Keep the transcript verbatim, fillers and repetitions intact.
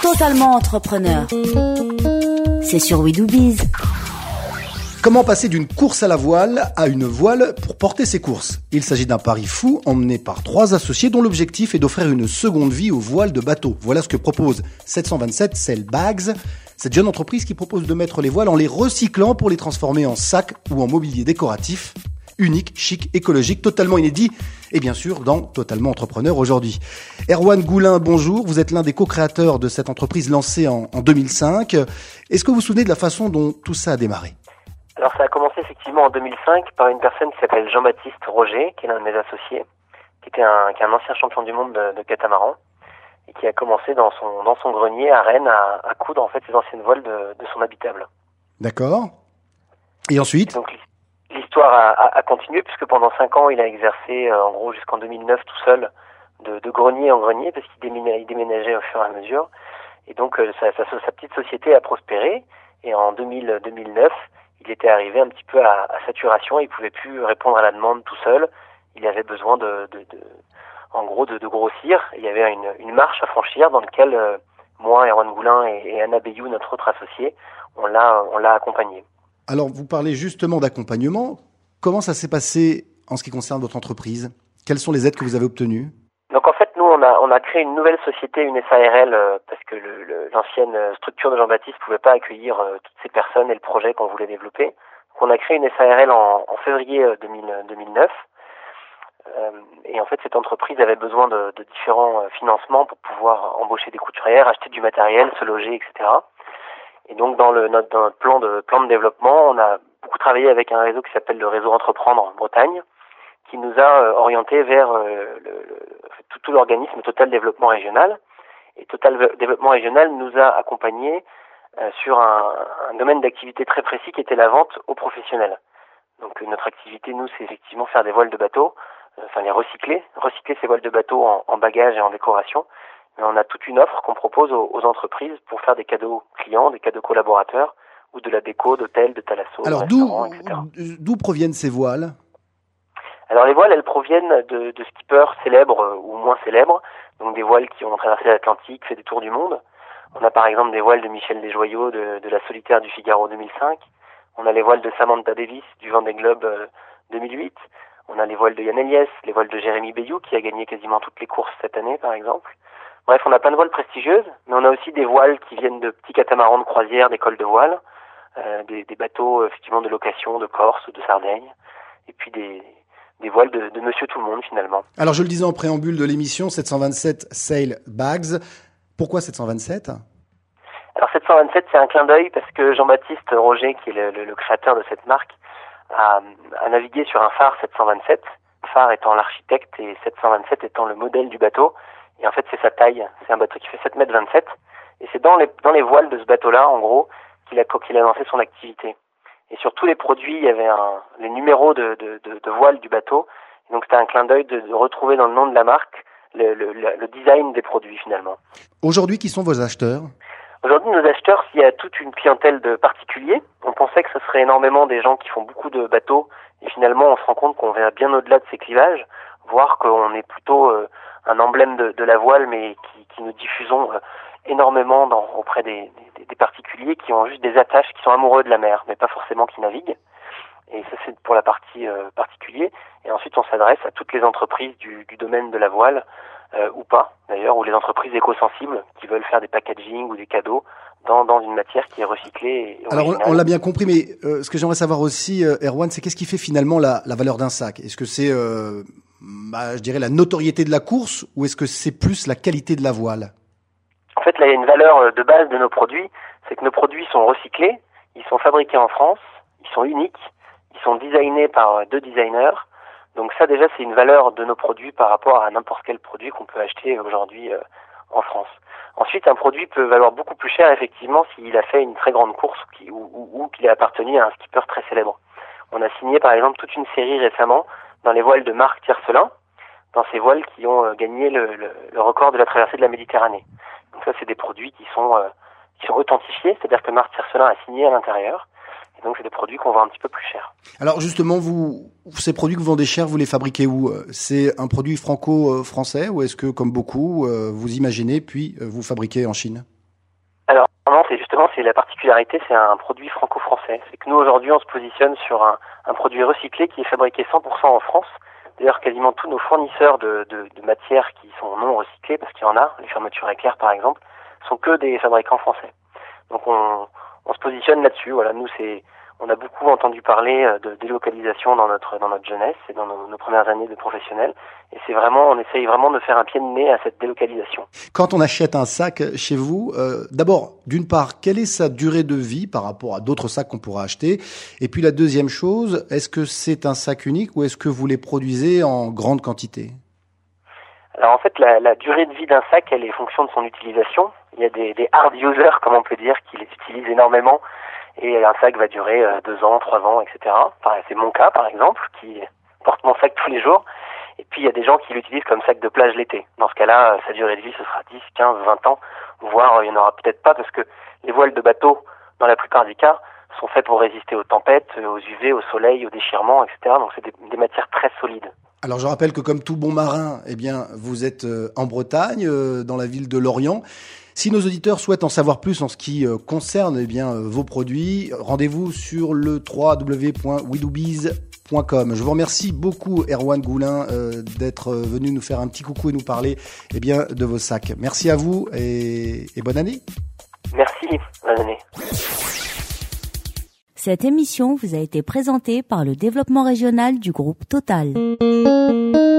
Totalement entrepreneur. C'est sur We Do Biz. Comment passer d'une course à la voile à une voile pour porter ses courses? Il s'agit d'un pari fou emmené par trois associés dont l'objectif est d'offrir une seconde vie aux voiles de bateau. Voilà ce que propose sept cent vingt-sept Sail Bags, cette jeune entreprise qui propose de mettre les voiles en les recyclant pour les transformer en sacs ou en mobilier décoratif. Unique, chic, écologique, totalement inédit et bien sûr dans Totalement Entrepreneur aujourd'hui. Erwan Goulin, bonjour. Vous êtes l'un des co-créateurs de cette entreprise lancée en, en deux mille cinq. Est-ce que vous vous souvenez de la façon dont tout ça a démarré? Alors ça a commencé effectivement en deux mille cinq par une personne qui s'appelle Jean-Baptiste Roger, qui est l'un de mes associés, qui était un, qui est un ancien champion du monde de, de catamaran et qui a commencé dans son dans son grenier à Rennes à, à coudre en fait ses anciennes voiles de, de son habitable. D'accord. Et ensuite? Et donc l'histoire a, a, a continué puisque pendant cinq ans il a exercé euh, en gros jusqu'en deux mille neuf tout seul de, de grenier en grenier parce qu'il déménageait, il déménageait au fur et à mesure et donc euh, sa, sa, sa petite société a prospéré et en deux mille, deux mille neuf il était arrivé un petit peu à, à saturation, il pouvait plus répondre à la demande tout seul. Il avait besoin de, de, de en gros, de, de grossir. Il y avait une, une marche à franchir dans laquelle euh, moi, Erwan Goulin et, et Anna Bayou, notre autre associé, on l'a, on l'a accompagné. Alors, vous parlez justement d'accompagnement. Comment ça s'est passé en ce qui concerne votre entreprise? Quelles sont les aides que vous avez obtenues? Donc en fait, nous, on a, on a créé une nouvelle société, une S A R L, euh, parce que le, le, l'ancienne structure de Jean-Baptiste ne pouvait pas accueillir euh, toutes ces personnes et le projet qu'on voulait développer. Donc on a créé une S A R L en, en février deux mille neuf. Euh, et en fait, cette entreprise avait besoin de, de différents euh, financements pour pouvoir embaucher des couturières, acheter du matériel, se loger, et cetera. Et donc dans, le, notre, dans notre plan de, plan de développement, on a beaucoup travaillé avec un réseau qui s'appelle le réseau Entreprendre en Bretagne, qui nous a euh, orientés vers euh, le, le, tout, tout l'organisme Total Développement Régional. Et Total Développement Régional nous a accompagnés euh, sur un, un domaine d'activité très précis qui était la vente aux professionnels. Donc euh, notre activité, nous, c'est effectivement faire des voiles de bateau, euh, enfin les recycler, recycler ces voiles de bateau en, en bagages et en décoration. Mais on a toute une offre qu'on propose aux, aux entreprises pour faire des cadeaux clients, des cadeaux collaborateurs, ou de la déco, d'hôtels, de thalasso, de restaurants, et cetera. Alors d'où, d'où proviennent ces voiles? Alors les voiles, elles proviennent de, de skippers célèbres euh, ou moins célèbres, donc des voiles qui ont traversé l'Atlantique, fait des tours du monde. On a par exemple des voiles de Michel Desjoyaux de, de la Solitaire du Figaro deux mille cinq. On a les voiles de Samantha Davis du Vendée Globe euh, deux mille huit. On a les voiles de Yann Eliès, les voiles de Jérémy Bayou qui a gagné quasiment toutes les courses cette année par exemple. Bref, on a plein de voiles prestigieuses, mais on a aussi des voiles qui viennent de petits catamarans de croisière, d'écoles de voile, euh, des, des bateaux effectivement de location de Corse, de Sardaigne, et puis des des voiles de, de Monsieur Tout-le-Monde, finalement. Alors, je le disais en préambule de l'émission, sept cent vingt-sept Sail Bags. Pourquoi sept cent vingt-sept? Alors, sept cent vingt-sept, c'est un clin d'œil parce que Jean-Baptiste Roger, qui est le, le, le créateur de cette marque, a, a navigué sur un phare sept cent vingt-sept. Le phare étant l'architecte et sept cent vingt-sept étant le modèle du bateau. Et en fait, c'est sa taille. C'est un bateau qui fait sept mètres vingt-sept. Et c'est dans les, dans les voiles de ce bateau-là, en gros, qu'il a, qu'il a lancé son activité. Et sur tous les produits, il y avait un, les numéros de, de, de, de voile du bateau. Et donc c'était un clin d'œil de, de retrouver dans le nom de la marque le, le, le design des produits finalement. Aujourd'hui, qui sont vos acheteurs? Aujourd'hui, nos acheteurs, il y a toute une clientèle de particuliers. On pensait que ce serait énormément des gens qui font beaucoup de bateaux. Et finalement, on se rend compte qu'on va bien au-delà de ces clivages, voire qu'on est plutôt euh, un emblème de, de la voile, mais qui, qui nous diffusons euh, énormément dans, auprès des, des, des particuliers qui ont juste des attaches, qui sont amoureux de la mer, mais pas forcément qui naviguent. Et ça, c'est pour la partie euh, particulier. Et ensuite, on s'adresse à toutes les entreprises du, du domaine de la voile, euh, ou pas, d'ailleurs, ou les entreprises éco-sensibles qui veulent faire des packaging ou des cadeaux dans, dans une matière qui est recyclée. Et alors, on, on l'a bien compris, mais euh, ce que j'aimerais savoir aussi, euh, Erwan, c'est qu'est-ce qui fait finalement la, la valeur d'un sac? Est-ce que c'est, euh, bah, je dirais, la notoriété de la course, ou est-ce que c'est plus la qualité de la voile? En fait, là, il y a une valeur de base de nos produits, c'est que nos produits sont recyclés, ils sont fabriqués en France, ils sont uniques, ils sont designés par deux designers. Donc ça, déjà, c'est une valeur de nos produits par rapport à n'importe quel produit qu'on peut acheter aujourd'hui euh, en France. Ensuite, un produit peut valoir beaucoup plus cher, effectivement, s'il a fait une très grande course qui, ou, ou, ou qu'il a appartenu à un skipper très célèbre. On a signé, par exemple, toute une série récemment dans les voiles de Marc Tiercelin, dans ces voiles qui ont euh, gagné le, le, le record de la traversée de la Méditerranée. Donc ça, c'est des produits qui sont euh, qui sont authentifiés, c'est-à-dire que Marc Tiercelin a signé à l'intérieur. Et donc, c'est des produits qu'on vend un petit peu plus cher. Alors, justement, vous, ces produits que vous vendez cher, vous les fabriquez où? C'est un produit franco-français ou est-ce que, comme beaucoup, vous imaginez puis vous fabriquez en Chine? Alors non, c'est justement c'est la particularité, c'est un produit franco-français. C'est que nous aujourd'hui on se positionne sur un, un produit recyclé qui est fabriqué cent pour cent en France. D'ailleurs quasiment tous nos fournisseurs de, de, de matières qui sont non recyclées, parce qu'il y en a, les fermetures éclairs par exemple, sont que des fabricants français. Donc on, on se positionne là-dessus. Voilà, nous c'est on a beaucoup entendu parler de délocalisation dans notre dans notre jeunesse et dans nos, nos premières années de professionnels. Et c'est vraiment, on essaye vraiment de faire un pied de nez à cette délocalisation. Quand on achète un sac chez vous, euh, d'abord, d'une part, quelle est sa durée de vie par rapport à d'autres sacs qu'on pourra acheter? Et puis la deuxième chose, est-ce que c'est un sac unique ou est-ce que vous les produisez en grande quantité? Alors en fait, la, la durée de vie d'un sac, elle est fonction de son utilisation. Il y a des, des hard users, comme on peut dire, qui les utilisent énormément. Et un sac va durer euh, deux ans, trois ans, et cetera. Enfin, c'est mon cas, par exemple, qui porte mon sac tous les jours. Et puis, il y a des gens qui l'utilisent comme sac de plage l'été. Dans ce cas-là, sa durée de vie, ce sera dix, quinze, vingt ans. Voire, il n'y en aura peut-être pas parce que les voiles de bateau, dans la plupart des cas, sont faits pour résister aux tempêtes, aux U V, au soleil, aux déchirements, et cetera. Donc, c'est des, des matières très solides. Alors, je rappelle que comme tout bon marin, eh bien, vous êtes en Bretagne, dans la ville de Lorient. Si nos auditeurs souhaitent en savoir plus en ce qui concerne eh bien, vos produits, rendez-vous sur le w w w point widoobiz point com. Je vous remercie beaucoup, Erwan Goulin, euh, d'être venu nous faire un petit coucou et nous parler eh bien, de vos sacs. Merci à vous et, et bonne année. Merci, bonne année. Cette émission vous a été présentée par le développement régional du groupe Total.